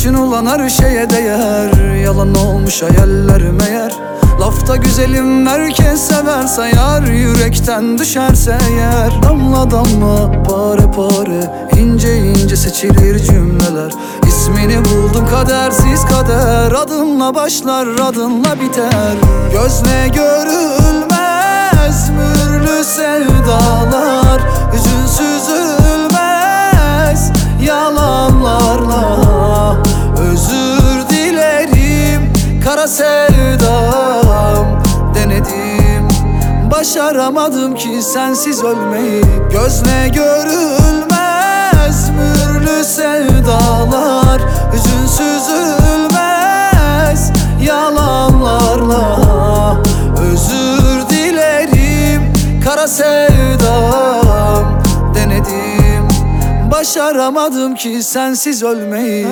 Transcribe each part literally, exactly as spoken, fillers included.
için ulan her şeye değer. Yalan olmuş hayaller meğer. Lafta güzelim herkes sever sayar. Yürekten düşerse eğer. Damla damla pare pare, ince ince seçilir cümleler. İsmini buldum kadersiz kader. Adınla başlar adınla biter. Gözle görülmez mühürlü sevdalar. Hüzünsüz ölmez yalanlarla. Özür dilerim kara sevdam. Denedim başaramadım ki sensiz ölmeyi. Gözle görülmez mühürlü sevdalar. Hüzünsüz ölmez yalanlarla. Özür dilerim kara sevdam. Denedim başaramadım ki sensiz ölmeyi.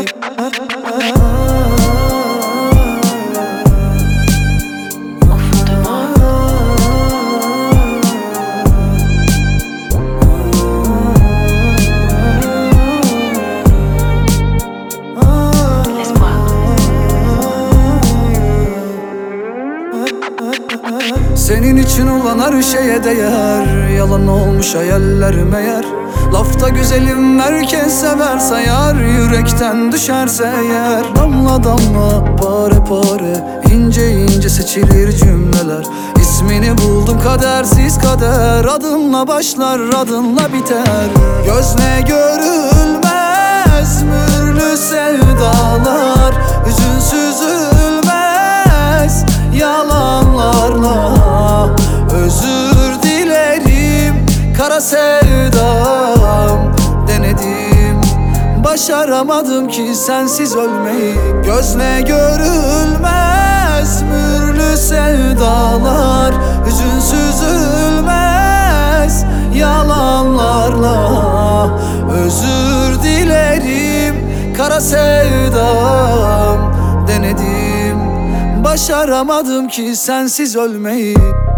Senin için ulan her şeye değer. Yalan olmuş hayaller meğer. Lafta güzelim herkes sever sayar. Yürekten düşerse eğer. Damla damla pare pare, ince ince seçilir cümleler. İsmini buldum kadersiz kader. Adınla başlar adınla biter. Gözle görülmez mühürlü sevdalar. Hüzünsüz ölmez yalanlarla. Özür dilerim kara sevdam. Denedim başaramadım ki sensiz ölmeyi. Gözle görülmez mühürlü sevdalar. Hüzünsüz ölmez yalanlarla. Özür dilerim kara sevdam. Denedim başaramadım ki sensiz ölmeyi.